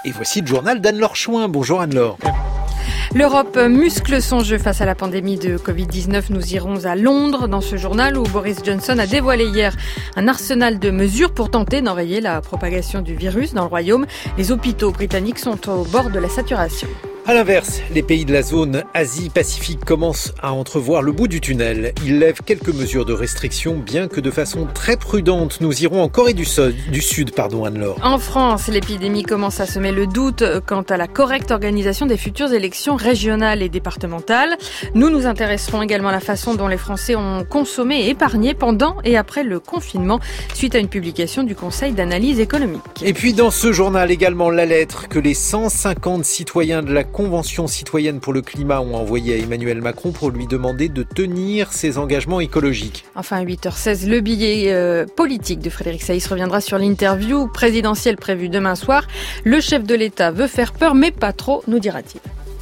Et voici le journal d'Anne-Laure Chouin. Bonjour Anne-Laure. L'Europe muscle son jeu face à la pandémie de Covid-19. Nous irons à Londres dans ce journal où Boris Johnson a dévoilé hier un arsenal de mesures pour tenter d'enrayer la propagation du virus dans le Royaume. Les hôpitaux britanniques sont au bord de la saturation. À l'inverse, les pays de la zone Asie-Pacifique commencent à entrevoir le bout du tunnel. Ils lèvent quelques mesures de restriction, bien que de façon très prudente. Nous irons en Corée du Sud, Anne-Laure. En France, l'épidémie commence à semer le doute quant à la correcte organisation des futures élections régionales et départementales. Nous nous intéresserons également à la façon dont les Français ont consommé et épargné pendant et après le confinement, suite à une publication du Conseil d'analyse économique. Et puis dans ce journal également la lettre que les 150 citoyens de la Convention citoyenne pour le climat ont envoyé à Emmanuel Macron pour lui demander de tenir ses engagements écologiques. Enfin, à 8h16, le billet politique de Frédéric Saïs reviendra sur l'interview présidentielle prévue demain soir. Le chef de l'État veut faire peur, mais pas trop, nous dira-t-il.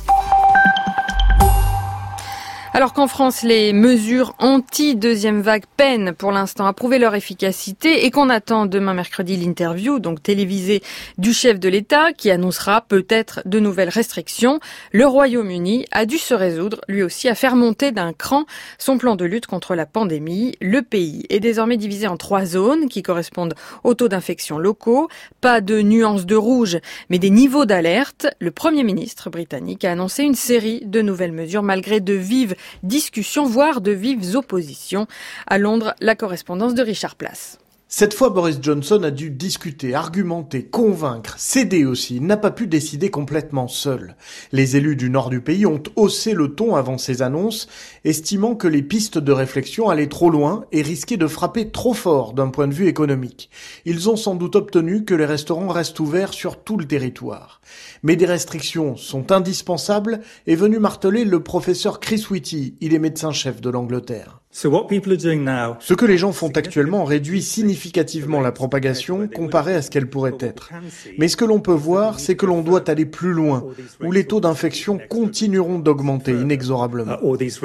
Alors qu'en France, les mesures anti-deuxième vague peinent pour l'instant à prouver leur efficacité et qu'on attend demain mercredi l'interview, donc télévisée, du chef de l'État qui annoncera peut-être de nouvelles restrictions, le Royaume-Uni a dû se résoudre lui aussi à faire monter d'un cran son plan de lutte contre la pandémie. Le pays est désormais divisé en 3 zones qui correspondent aux taux d'infection locaux. Pas de nuances de rouge, mais des niveaux d'alerte. Le Premier ministre britannique a annoncé une série de nouvelles mesures malgré de vives discussions, voire de vives oppositions. À Londres, la correspondance de Richard Place. Cette fois, Boris Johnson a dû discuter, argumenter, convaincre, céder aussi. Il n'a pas pu décider complètement seul. Les élus du nord du pays ont haussé le ton avant ces annonces, estimant que les pistes de réflexion allaient trop loin et risquaient de frapper trop fort d'un point de vue économique. Ils ont sans doute obtenu que les restaurants restent ouverts sur tout le territoire. Mais des restrictions sont indispensables, est venu marteler le professeur Chris Whitty. Il est médecin-chef de l'Angleterre. Ce que les gens font actuellement réduit significativement la propagation comparé à ce qu'elle pourrait être. Mais ce que l'on peut voir, c'est que l'on doit aller plus loin, où les taux d'infection continueront d'augmenter inexorablement.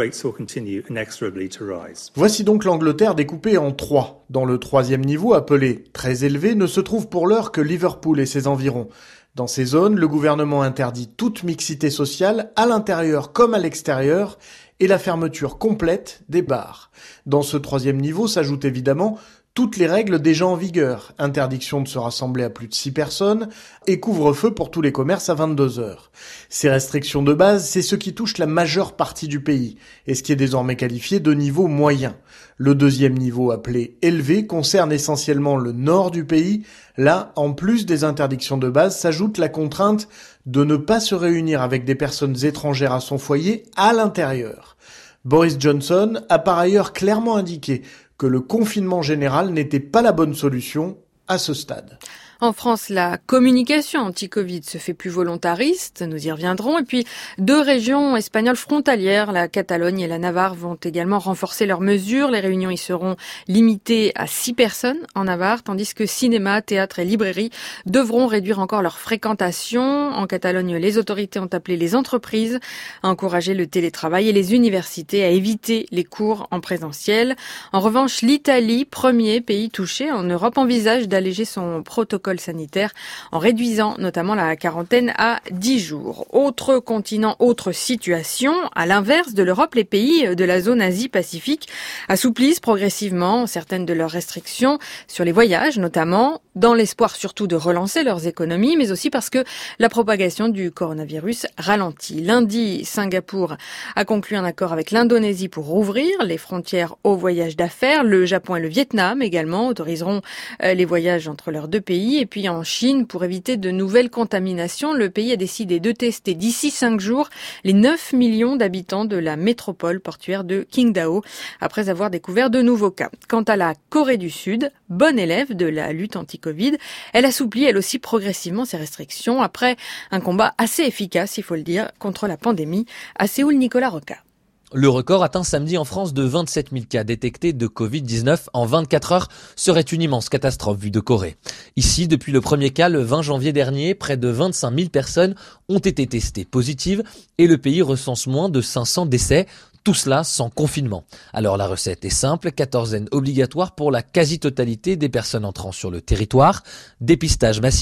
Voici donc l'Angleterre découpée en 3. Dans le 3e niveau, appelé très élevé, ne se trouve pour l'heure que Liverpool et ses environs. Dans ces zones, le gouvernement interdit toute mixité sociale, à l'intérieur comme à l'extérieur, et la fermeture complète des bars. Dans ce 3e niveau s'ajoutent évidemment toutes les règles déjà en vigueur. Interdiction de se rassembler à plus de 6 personnes et couvre-feu pour tous les commerces à 22h. Ces restrictions de base, c'est ce qui touche la majeure partie du pays et ce qui est désormais qualifié de niveau moyen. Le 2e niveau, appelé élevé, concerne essentiellement le nord du pays. Là, en plus des interdictions de base, s'ajoute la contrainte de ne pas se réunir avec des personnes étrangères à son foyer à l'intérieur. Boris Johnson a par ailleurs clairement indiqué que le confinement général n'était pas la bonne solution à ce stade. En France, la communication anti-Covid se fait plus volontariste, nous y reviendrons. Et puis, 2 régions espagnoles frontalières, la Catalogne et la Navarre, vont également renforcer leurs mesures. Les réunions y seront limitées à 6 personnes en Navarre, tandis que cinéma, théâtre et librairie devront réduire encore leur fréquentation. En Catalogne, les autorités ont appelé les entreprises à encourager le télétravail et les universités à éviter les cours en présentiel. En revanche, l'Italie, premier pays touché en Europe, envisage d'alléger son protocole sanitaire en réduisant notamment la quarantaine à 10 jours. Autre continent, autre situation. À l'inverse de l'Europe, les pays de la zone Asie-Pacifique assouplissent progressivement certaines de leurs restrictions sur les voyages, notamment dans l'espoir surtout de relancer leurs économies, mais aussi parce que la propagation du coronavirus ralentit. Lundi, Singapour a conclu un accord avec l'Indonésie pour rouvrir les frontières aux voyages d'affaires. Le Japon et le Vietnam également autoriseront les voyages entre leurs 2 pays. Et puis en Chine, pour éviter de nouvelles contaminations, le pays a décidé de tester d'ici 5 jours les 9 millions d'habitants de la métropole portuaire de Qingdao, après avoir découvert de nouveaux cas. Quant à la Corée du Sud, bonne élève de la lutte anti-Covid, elle assouplit elle aussi progressivement ses restrictions après un combat assez efficace, il faut le dire, contre la pandémie. À Séoul, Nicolas Roca. Le record atteint samedi en France de 27 000 cas détectés de Covid-19 en 24 heures serait une immense catastrophe vue de Corée. Ici, depuis le premier cas, le 20 janvier dernier, près de 25 000 personnes ont été testées positives et le pays recense moins de 500 décès. Tout cela sans confinement. Alors la recette est simple, quatorzaine obligatoire pour la quasi-totalité des personnes entrant sur le territoire, dépistage massif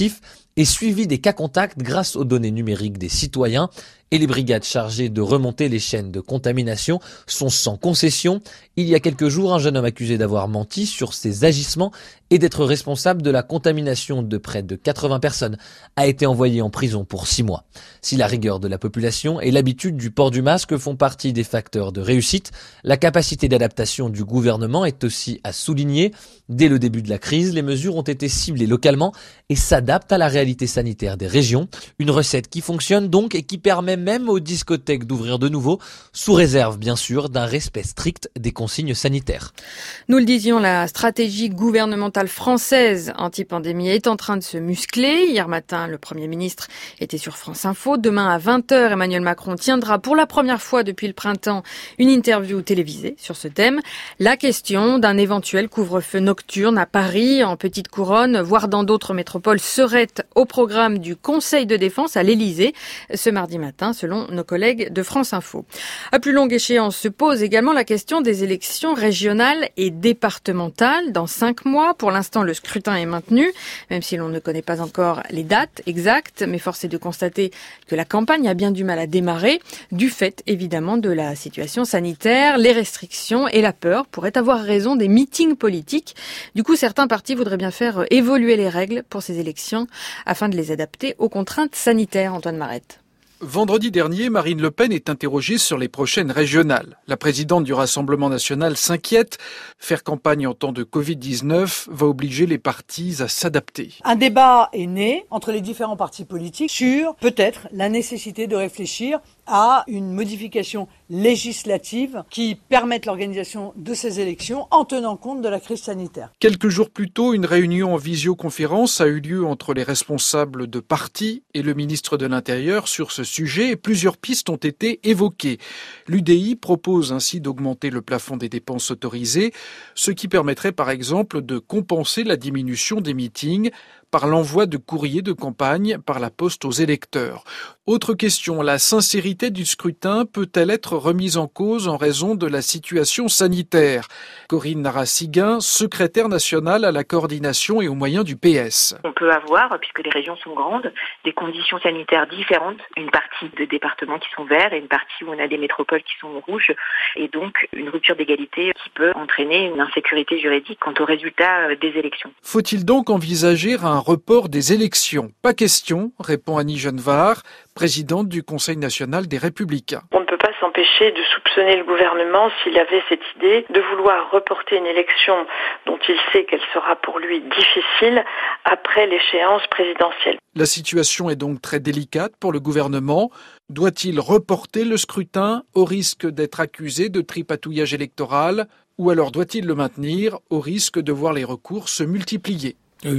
et suivi des cas contacts grâce aux données numériques des citoyens. Et les brigades chargées de remonter les chaînes de contamination sont sans concession. Il y a quelques jours, un jeune homme accusé d'avoir menti sur ses agissements et d'être responsable de la contamination de près de 80 personnes a été envoyé en prison pour 6 mois. Si la rigueur de la population et l'habitude du port du masque font partie des facteurs de réussite, la capacité d'adaptation du gouvernement est aussi à souligner. Dès le début de la crise, les mesures ont été ciblées localement et s'adaptent à la réalité sanitaire des régions. Une recette qui fonctionne donc et qui permet même aux discothèques d'ouvrir de nouveau, sous réserve bien sûr d'un respect strict des consignes sanitaires. Nous le disions, la stratégie gouvernementale française anti-pandémie est en train de se muscler. Hier matin, le Premier ministre était sur France Info. Demain à 20h, Emmanuel Macron tiendra pour la première fois depuis le printemps une interview télévisée sur ce thème. La question d'un éventuel couvre-feu nocturne à Paris, en Petite Couronne, voire dans d'autres métropoles, serait au programme du Conseil de défense à l'Élysée ce mardi matin, selon nos collègues de France Info. À plus longue échéance se pose également la question des élections régionales et départementales dans 5 mois. Pour l'instant, le scrutin est maintenu, même si l'on ne connaît pas encore les dates exactes, mais force est de constater que la campagne a bien du mal à démarrer, du fait évidemment de la situation sanitaire. Les restrictions et la peur pourraient avoir raison des meetings politiques. Du coup, certains partis voudraient bien faire évoluer les règles pour ces élections afin de les adapter aux contraintes sanitaires. Antoine Marette. Vendredi dernier, Marine Le Pen est interrogée sur les prochaines régionales. La présidente du Rassemblement national s'inquiète. Faire campagne en temps de Covid-19 va obliger les partis à s'adapter. Un débat est né entre les différents partis politiques sur peut-être la nécessité de réfléchir à une modification législative qui permette l'organisation de ces élections en tenant compte de la crise sanitaire. Quelques jours plus tôt, une réunion en visioconférence a eu lieu entre les responsables de partis et le ministre de l'Intérieur sur ce sujet et plusieurs pistes ont été évoquées. L'UDI propose ainsi d'augmenter le plafond des dépenses autorisées, ce qui permettrait par exemple de compenser la diminution des meetings par l'envoi de courriers de campagne par la poste aux électeurs. Autre question, la sincérité du scrutin peut-elle être remise en cause en raison de la situation sanitaire ? Corinne Narassiguin, secrétaire nationale à la coordination et aux moyens du PS. On peut avoir, puisque les régions sont grandes, des conditions sanitaires différentes. Une partie de départements qui sont verts et une partie où on a des métropoles qui sont rouges. Et donc une rupture d'égalité qui peut entraîner une insécurité juridique quant aux résultats des élections. Faut-il donc envisager un report des élections ? Pas question, répond Annie Genevard, présidente du Conseil national des Républicains. On ne peut pas s'empêcher de soupçonner le gouvernement s'il avait cette idée de vouloir reporter une élection dont il sait qu'elle sera pour lui difficile après l'échéance présidentielle. La situation est donc très délicate pour le gouvernement. Doit-il reporter le scrutin au risque d'être accusé de tripatouillage électoral ou alors doit-il le maintenir au risque de voir les recours se multiplier ?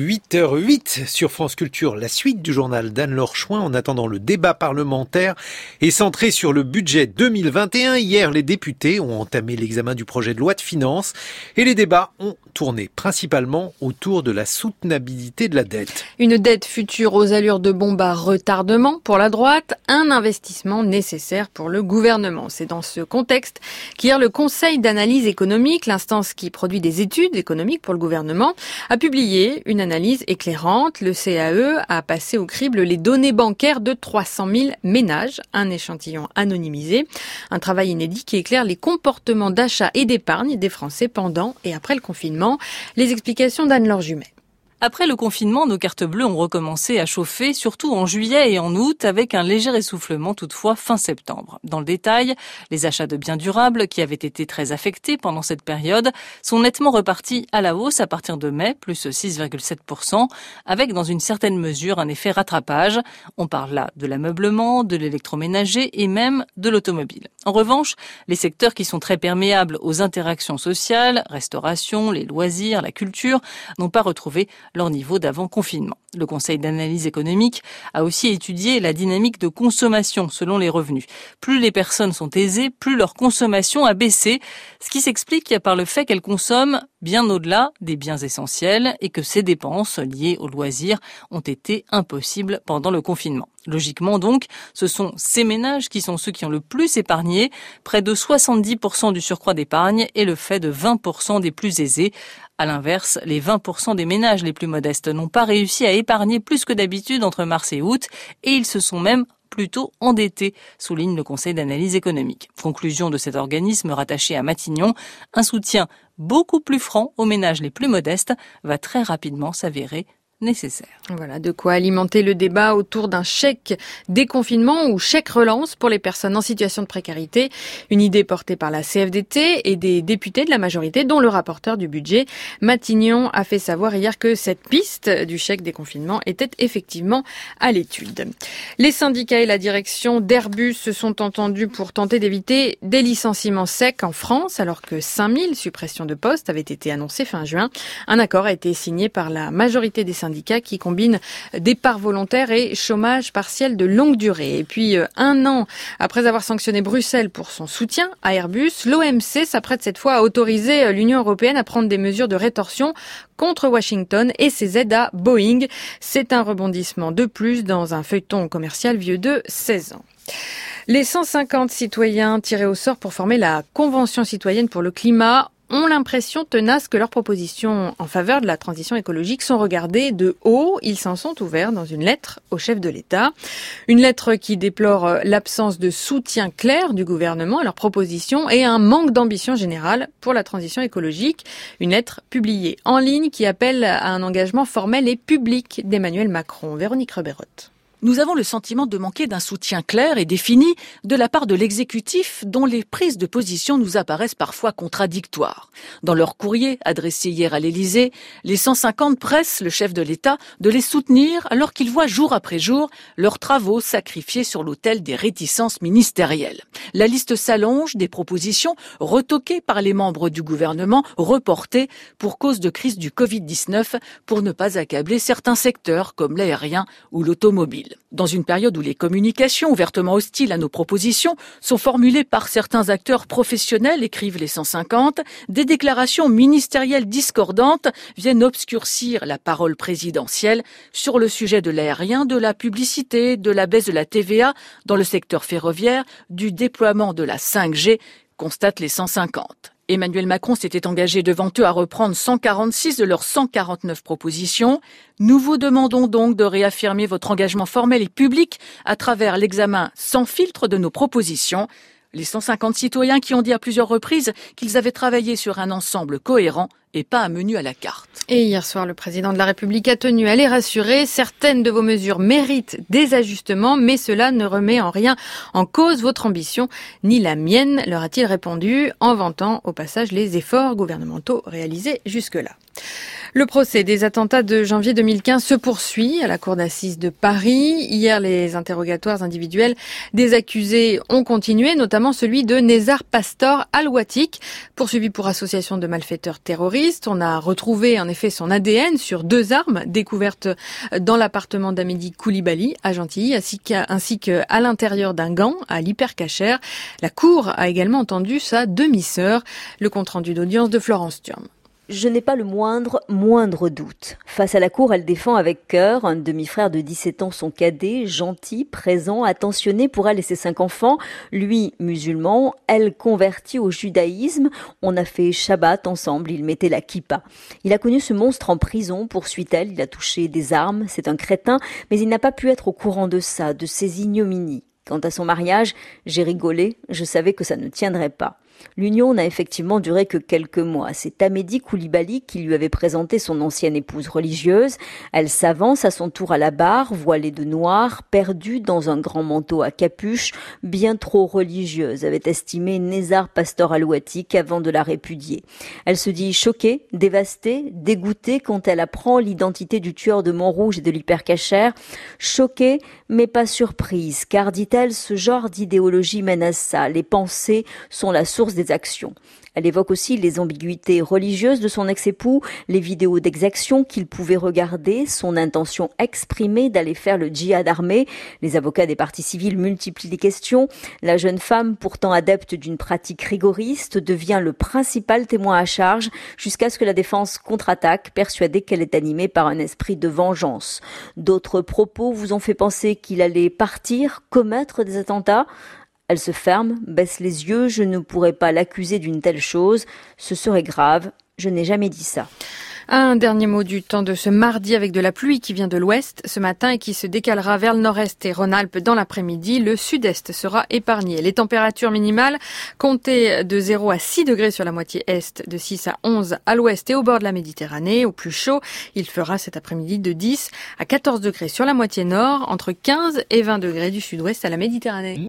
8h08 sur France Culture, la suite du journal d'Anne-Laure Chouin en attendant le débat parlementaire est centré sur le budget 2021. Hier, les députés ont entamé l'examen du projet de loi de finances et les débats ont tourné principalement autour de la soutenabilité de la dette. Une dette future aux allures de bombe à retardement pour la droite, un investissement nécessaire pour le gouvernement. C'est dans ce contexte qu'hier le Conseil d'analyse économique, l'instance qui produit des études économiques pour le gouvernement, a publié une analyse éclairante. Le CAE a passé au crible les données bancaires de 300 000 ménages, un échantillon anonymisé. Un travail inédit qui éclaire les comportements d'achat et d'épargne des Français pendant et après le confinement. Les explications d'Anne-Laure Jumet. Après le confinement, nos cartes bleues ont recommencé à chauffer, surtout en juillet et en août, avec un léger essoufflement toutefois fin septembre. Dans le détail, les achats de biens durables, qui avaient été très affectés pendant cette période, sont nettement repartis à la hausse à partir de mai, plus 6,7%, avec dans une certaine mesure un effet rattrapage. On parle là de l'ameublement, de l'électroménager et même de l'automobile. En revanche, les secteurs qui sont très perméables aux interactions sociales, restauration, les loisirs, la culture, n'ont pas retrouvé leur niveau d'avant-confinement. Le Conseil d'analyse économique a aussi étudié la dynamique de consommation selon les revenus. Plus les personnes sont aisées, plus leur consommation a baissé, ce qui s'explique par le fait qu'elles consomment bien au-delà des biens essentiels et que ces dépenses liées aux loisirs ont été impossibles pendant le confinement. Logiquement donc, ce sont ces ménages qui sont ceux qui ont le plus épargné, près de 70% du surcroît d'épargne est le fait de 20% des plus aisés, À l'inverse, les 20% des ménages les plus modestes n'ont pas réussi à épargner plus que d'habitude entre mars et août et ils se sont même plutôt endettés, souligne le Conseil d'analyse économique. Conclusion de cet organisme rattaché à Matignon, un soutien beaucoup plus franc aux ménages les plus modestes va très rapidement s'avérer nécessaire. Voilà, de quoi alimenter le débat autour d'un chèque déconfinement ou chèque relance pour les personnes en situation de précarité. Une idée portée par la CFDT et des députés de la majorité, dont le rapporteur du budget. Matignon a fait savoir hier que cette piste du chèque déconfinement était effectivement à l'étude. Les syndicats et la direction d'Airbus se sont entendus pour tenter d'éviter des licenciements secs en France, alors que 5000 suppressions de postes avaient été annoncées fin juin. Un accord a été signé par la majorité des syndicats qui combine départ volontaire et chômage partiel de longue durée. Et puis, 1 an après avoir sanctionné Bruxelles pour son soutien à Airbus, l'OMC s'apprête cette fois à autoriser l'Union européenne à prendre des mesures de rétorsion contre Washington et ses aides à Boeing. C'est un rebondissement de plus dans un feuilleton commercial vieux de 16 ans. Les 150 citoyens tirés au sort pour former la Convention citoyenne pour le climat ont l'impression tenace que leurs propositions en faveur de la transition écologique sont regardées de haut. Ils s'en sont ouverts dans une lettre au chef de l'État. Une lettre qui déplore l'absence de soutien clair du gouvernement à leurs propositions et un manque d'ambition générale pour la transition écologique. Une lettre publiée en ligne qui appelle à un engagement formel et public d'Emmanuel Macron. Véronique Reberotte. Nous avons le sentiment de manquer d'un soutien clair et défini de la part de l'exécutif dont les prises de position nous apparaissent parfois contradictoires. Dans leur courrier adressé hier à l'Élysée, les 150 pressent le chef de l'État de les soutenir alors qu'ils voient jour après jour leurs travaux sacrifiés sur l'autel des réticences ministérielles. La liste s'allonge des propositions retoquées par les membres du gouvernement, reportées pour cause de crise du Covid-19 pour ne pas accabler certains secteurs comme l'aérien ou l'automobile. Dans une période où les communications ouvertement hostiles à nos propositions sont formulées par certains acteurs professionnels, écrivent les 150, des déclarations ministérielles discordantes viennent obscurcir la parole présidentielle sur le sujet de l'aérien, de la publicité, de la baisse de la TVA dans le secteur ferroviaire, du déploiement de la 5G, constatent les 150. Emmanuel Macron s'était engagé devant eux à reprendre 146 de leurs 149 propositions. Nous vous demandons donc de réaffirmer votre engagement formel et public à travers l'examen sans filtre de nos propositions. Les 150 citoyens qui ont dit à plusieurs reprises qu'ils avaient travaillé sur un ensemble cohérent et pas un menu à la carte. Et hier soir, le président de la République a tenu à les rassurer. Certaines de vos mesures méritent des ajustements, mais cela ne remet en rien en cause votre ambition, ni la mienne, leur a-t-il répondu, en vantant au passage les efforts gouvernementaux réalisés jusque-là. Le procès des attentats de janvier 2015 se poursuit à la cour d'assises de Paris. Hier, les interrogatoires individuels des accusés ont continué, notamment celui de Nezar Pastor Al-Watik, poursuivi pour association de malfaiteurs terroristes. On a retrouvé en effet son ADN sur 2 armes découvertes dans l'appartement d'Amédi Koulibaly à Gentilly, ainsi qu'à l'intérieur d'un gant à l'Hypercacher. La cour a également entendu sa demi-sœur. Le compte-rendu d'audience de Florence Thiam. Je n'ai pas le moindre doute. Face à la cour, elle défend avec cœur un demi-frère de 17 ans, son cadet, gentil, présent, attentionné pour elle et ses 5 enfants. Lui, musulman, elle convertie au judaïsme. On a fait Shabbat ensemble, il mettait la kippa. Il a connu ce monstre en prison, poursuit-elle, il a touché des armes, c'est un crétin, mais il n'a pas pu être au courant de ça, de ces ignominies. Quant à son mariage, j'ai rigolé, je savais que ça ne tiendrait pas. L'union n'a effectivement duré que quelques mois. C'est Amédi Koulibaly qui lui avait présenté son ancienne épouse religieuse. Elle s'avance à son tour à la barre, voilée de noir, perdue dans un grand manteau à capuche, bien trop religieuse, avait estimé Nezar Pastor Al-Watik avant de la répudier. Elle se dit choquée, dévastée, dégoûtée quand elle apprend l'identité du tueur de Montrouge et de l'Hypercacher. Choquée, mais pas surprise, car, dit-elle, ce genre d'idéologie mène à ça. Les pensées sont la source des actions. Elle évoque aussi les ambiguïtés religieuses de son ex-époux, les vidéos d'exaction qu'il pouvait regarder, son intention exprimée d'aller faire le djihad armé. Les avocats des parties civiles multiplient les questions. La jeune femme, pourtant adepte d'une pratique rigoriste, devient le principal témoin à charge jusqu'à ce que la défense contre-attaque, persuadée qu'elle est animée par un esprit de vengeance. D'autres propos vous ont fait penser qu'il allait partir, commettre des attentats. Elle se ferme, baisse les yeux, je ne pourrais pas l'accuser d'une telle chose, ce serait grave, Je n'ai jamais dit ça. Un dernier mot du temps de ce mardi avec de la pluie qui vient de l'ouest ce matin et qui se décalera vers le nord-est et Rhône-Alpes dans l'après-midi. Le sud-est sera épargné. Les températures minimales comptez de 0 à 6 degrés sur la moitié est, de 6 à 11 à l'ouest et au bord de la Méditerranée. Au plus chaud, il fera cet après-midi de 10 à 14 degrés sur la moitié nord, entre 15 et 20 degrés du sud-ouest à la Méditerranée.